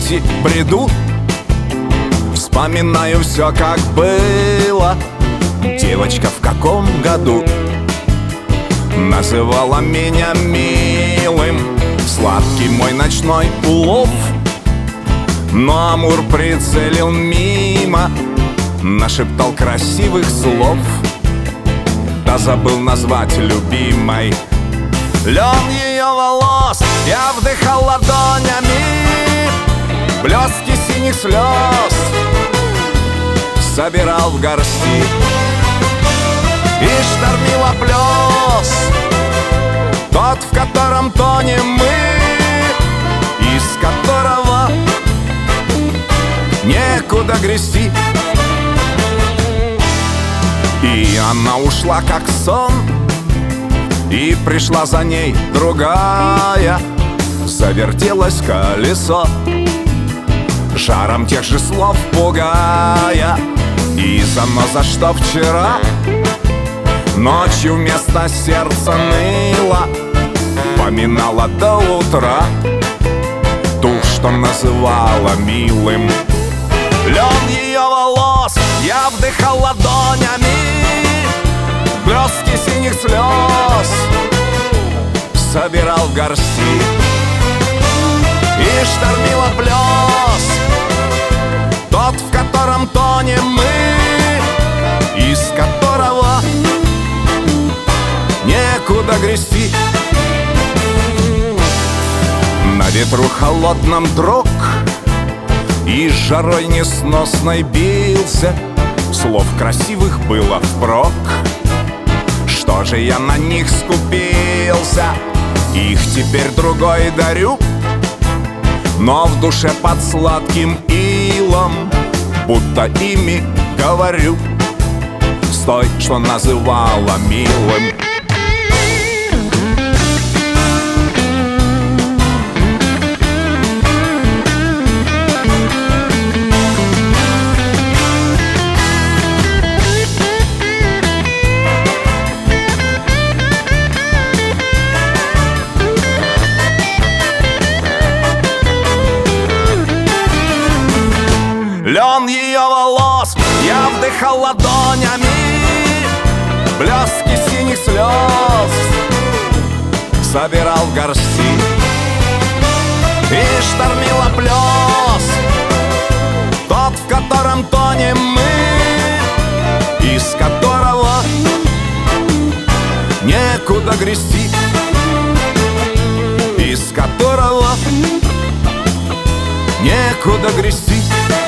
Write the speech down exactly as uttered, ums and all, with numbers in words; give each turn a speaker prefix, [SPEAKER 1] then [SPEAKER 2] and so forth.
[SPEAKER 1] памяти бреду, вспоминаю все, как было. Девочка в каком году называла меня милым. Сладкий мой ночной улов, но амур прицелил мимо, нашептал красивых слов, да забыл назвать любимой. Лен ее волос я вдыхал ладонями, блестки синих слез собирал в горсти. И штормила плес, тот, в котором тонем мы, из которого некуда грести. И она ушла как сон, и пришла за ней другая. Завертелось колесо, жаром тех же слов пугая. И заноза, что вчера ночью вместо сердца ныла, поминала до утра ту, что называла милым. Лен ее волос я вдыхал ладонями, блестки синих слез собирал в горсти. И штормила плес, тот, в котором тонем мы, из которого некуда грести. На ветру холодном дрог и с жарой несносной бился, слов красивых было впрок. Что же я на них скупился? Их теперь другой дарю, но в душе под сладким илом будто ими говорю с той, что называла милым. Лен ее волос я вдыхал ладонями, блестки синих слез собирал в горсти. И штормила плес, тот, в котором тонем мы, из которого некуда грести. Из которого некуда грести.